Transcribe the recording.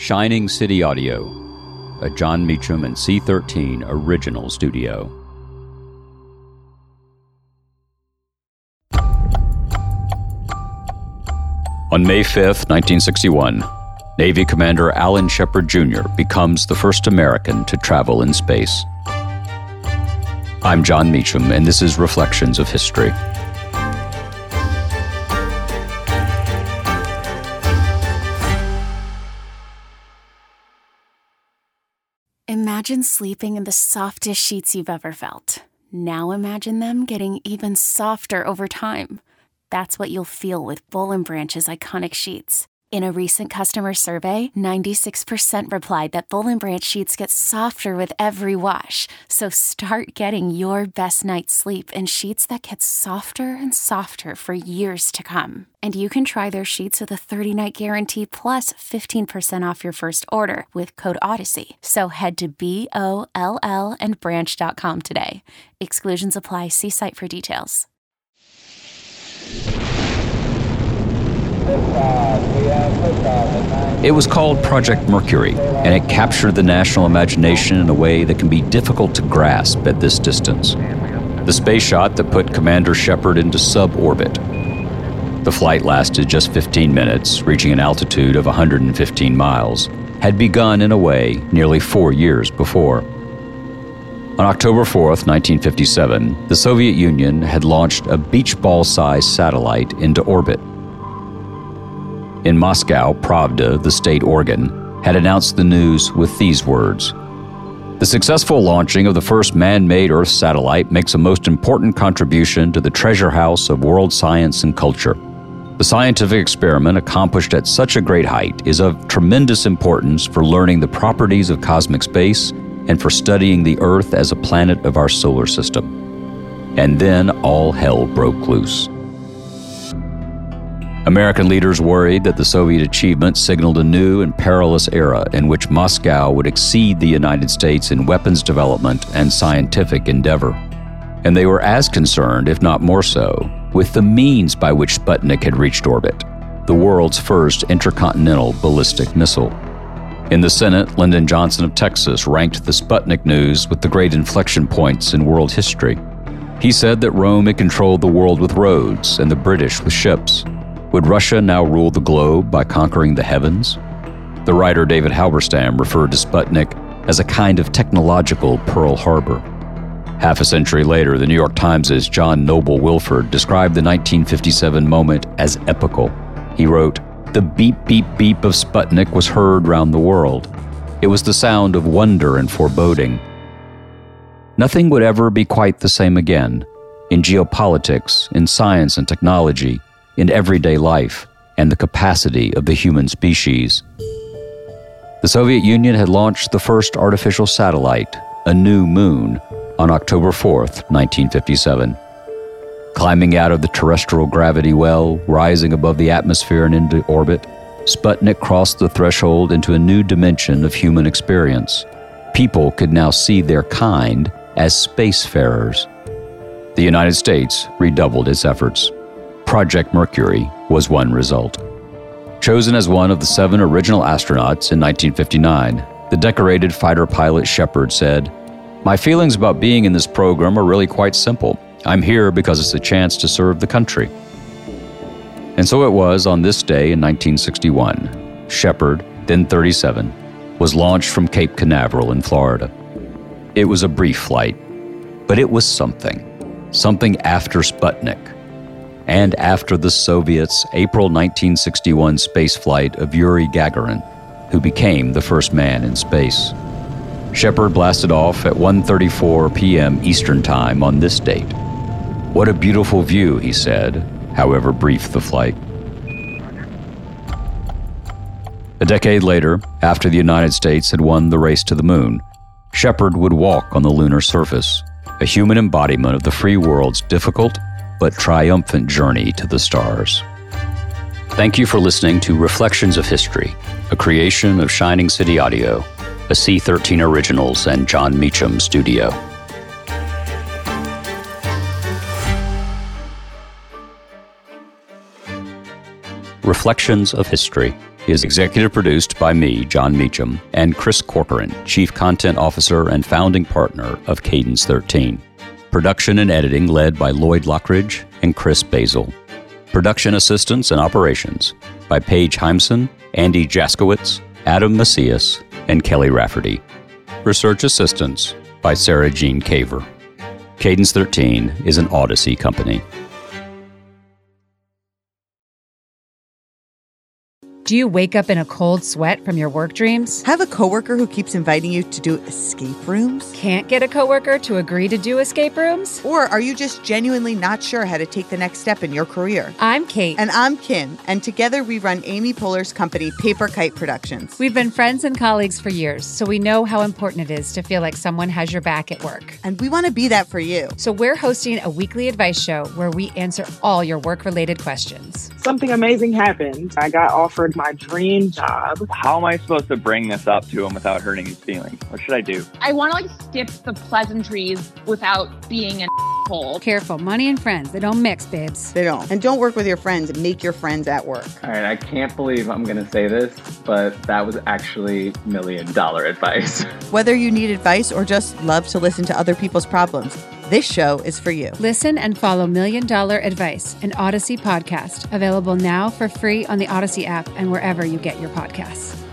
Shining City Audio, a Jon Meacham and C13 original studio. On May 5th, 1961, Navy Commander Alan Shepard Jr. becomes the first American to travel in space. I'm Jon Meacham, and this is Reflections of History. Imagine sleeping in the softest sheets you've ever felt. Now imagine them getting even softer over time. That's what you'll feel with Boll & Branch's iconic sheets. In a recent customer survey, 96% replied that Boll & Branch sheets get softer with every wash. So start getting your best night's sleep in sheets that get softer and softer for years to come. And you can try their sheets with a 30-night guarantee plus 15% off your first order with code Odyssey. So head to BOLLandbranch.com today. Exclusions apply. See site for details. It was called Project Mercury, and it captured the national imagination in a way that can be difficult to grasp at this distance. The space shot that put Commander Shepard into suborbit. The flight lasted just 15 minutes, reaching an altitude of 115 miles, had begun in a way nearly 4 years before. On October 4th, 1957, the Soviet Union had launched a beach ball-sized satellite into orbit. In Moscow, Pravda, the state organ, had announced the news with these words: "The successful launching of the first man-made Earth satellite makes a most important contribution to the treasure house of world science and culture. The scientific experiment accomplished at such a great height is of tremendous importance for learning the properties of cosmic space and for studying the Earth as a planet of our solar system." And then all hell broke loose. American leaders worried that the Soviet achievement signaled a new and perilous era in which Moscow would exceed the United States in weapons development and scientific endeavor. And they were as concerned, if not more so, with the means by which Sputnik had reached orbit, the world's first intercontinental ballistic missile. In the Senate, Lyndon Johnson of Texas ranked the Sputnik news with the great inflection points in world history. He said that Rome had controlled the world with roads and the British with ships. Would Russia now rule the globe by conquering the heavens? The writer David Halberstam referred to Sputnik as a kind of technological Pearl Harbor. Half a century later, the New York Times' John Noble Wilford described the 1957 moment as epical. He wrote, "The beep, beep, beep of Sputnik was heard round the world. It was the sound of wonder and foreboding. Nothing would ever be quite the same again, in geopolitics, in science and technology, in everyday life, and the capacity of the human species." The Soviet Union had launched the first artificial satellite, a new moon, on October 4th, 1957. Climbing out of the terrestrial gravity well, rising above the atmosphere and into orbit, Sputnik crossed the threshold into a new dimension of human experience. People could now see their kind as spacefarers. The United States redoubled its efforts. Project Mercury was one result. Chosen as one of the 7 original astronauts in 1959, the decorated fighter pilot Shepard said, "My feelings about being in this program are really quite simple. I'm here because it's a chance to serve the country." And so it was on this day in 1961. Shepard, then 37, was launched from Cape Canaveral in Florida. It was a brief flight, but it was something after Sputnik, and after the Soviets' April 1961 spaceflight of Yuri Gagarin, who became the first man in space. Shepard blasted off at 1:34 p.m. Eastern Time on this date. "What a beautiful view," he said, however brief the flight. A decade later, after the United States had won the race to the moon, Shepard would walk on the lunar surface, a human embodiment of the free world's difficult but triumphant journey to the stars. Thank you for listening to Reflections of History, a creation of Shining City Audio, a C13 Originals and Jon Meacham studio. Reflections of History. is executive produced by me, John Meacham, and Chris Corcoran, Chief Content Officer and founding partner of Cadence 13. Production and editing led by Lloyd Lockridge and Chris Basil. Production assistance and operations by Paige Heimson, Andy Jaskowitz, Adam Macias, and Kelly Rafferty. Research assistance by Sarah Jean Caver. Cadence 13 is an Odyssey company. Do you wake up in a cold sweat from your work dreams? Have a coworker who keeps inviting you to do escape rooms? Can't get a coworker to agree to do escape rooms? Or are you just genuinely not sure how to take the next step in your career? I'm Kate. And I'm Kim. And together we run Amy Poehler's company, Paper Kite Productions. We've been friends and colleagues for years, so we know how important it is to feel like someone has your back at work. And we want to be that for you. So we're hosting a weekly advice show where we answer all your work-related questions. Something amazing happened. I got offered my dream job. How am I supposed to bring this up to him without hurting his feelings? What should I do? I want to skip the pleasantries without being an asshole. Careful, money and friends, they don't mix, babes. They don't. And don't work with your friends. Make your friends at work. All right, I can't believe I'm going to say this, but that was actually $1 million advice. Whether you need advice or just love to listen to other people's problems, this show is for you. Listen and follow $1 Million Advice, an Odyssey podcast, available now for free on the Odyssey app and wherever you get your podcasts.